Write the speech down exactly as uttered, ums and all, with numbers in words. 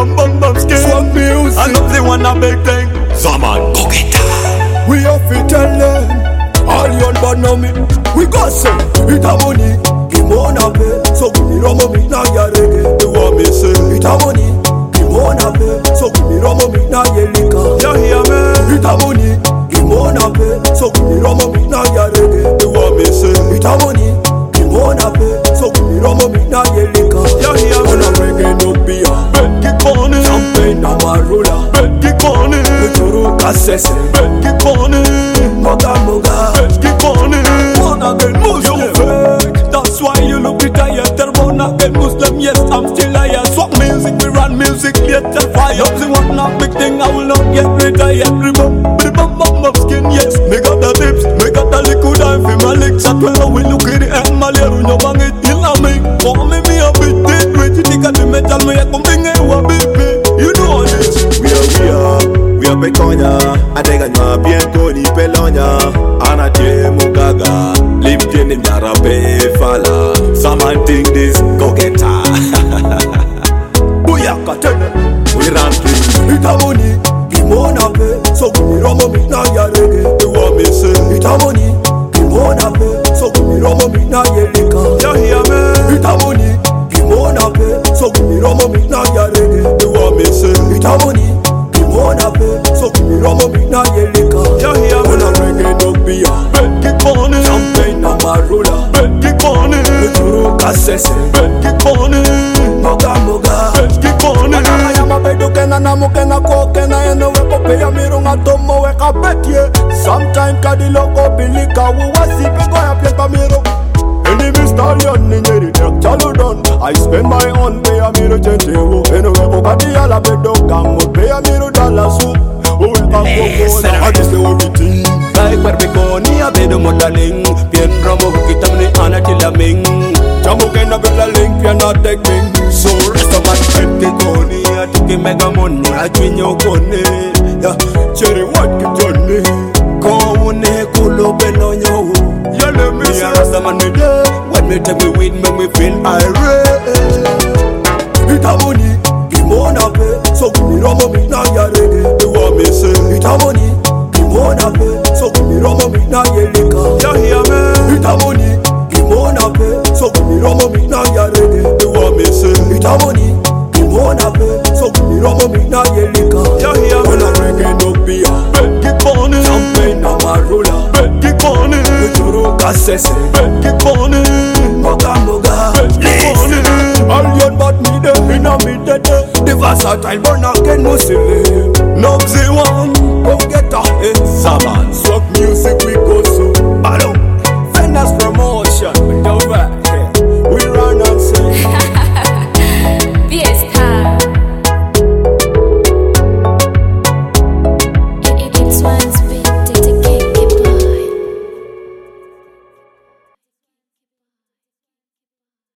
bum bum bum skin. Swag music. I know they want a big thing. Zaman, go get that. We have to tell them. All you bad know me. We got some. It a money. Give on a pay. So give me rum me now ya reggae. You want me say? It a money. Give on a pay. So give me rum me now ya liquor. You hear me? It a money. Give on a pay. So give me rum me now ya reggae. You want me say? It a money. Give on a pay. So give me rum me now ya liquor. You hear me? On a reggae no beer. Betty Connie. Champagne na marula. Betty Connie. Churu kasese. Betty Connie. Moga moga. Betty Connie. Born again Muslim. You fake. That's why you look retired. They're born again Muslim. Yes, I'm still here. Swap music, we run music later. Fire up the one not big thing. I will not get retired. Remember the bum bum bum skin. Yes, me got the tips. Me got the liquid. I'm for my legs. At well, we look at it and my little no bang it. You know me. For me, me a bit dead. Wait, you think I the metal. Me a come bring it. What baby? You know this. We are, we are, we are Bekonya. Adega nwa biento ni pelonya. Anatie mugaga. Limpie ni mnarape fala. Someone think this go get her. Booyaka tell them. We run things. It a money. Give on a pay. So give me rum me now ya reggae. You want me say? It a money. Give on a pay. So give me rum me now ya liquor. You hear me? It a money. Give on a pay. So give me rum me now ya reggae. You want me say? It a money. Give on a pay. So give me rum me now ya liquor. You hear me? On a reggae no beer. Betty Connie. Champagne na marula. Betty Connie. Churu kasese. Betty Connie. Moga moga. Betty Connie. Anaya mabedukena na mukena kokena eno weko peya mirunga tomo weka betye. Sometime kadiloko bilika uwasi pego ya pleka miro. Enemy stallion ninjeri tek chaludon. I spend my own peya miro chentewo. Eno weko kadia la bedoka mo peya miro dala soup. Uwe kako na hadise everything. Like barbeconi a bedo modaling. Pien romo kitamni anatilaming. Jamukena bela link ya na tekming. So rest of my Betty Connie. I take mega money. I twin your coney. Yeah, cherry what you done me. Kone kulo benonyo. You let me Me say. a rasta man me day. When me take me weed, make me feel irate. It a money, give on a pay. So give me rum me now ya reggae. You want me say? It a money, give on a pay. So give me rum me now ya liquor. You hear me? It a money, give on a pay. So give me rum me now ya reggae. You want me say? It a money, give on a pay. So give me rum me now ya liquor. You hear me? On a reggae no beer. Betty Connie. Champagne na marula. Betty Connie. Churu kasese. Betty Connie. Moga moga. Betty Connie. All yon but me de, inna me de de. The versatile born again Muslim. Knock the one. Go get a, eh. Zaman. Swag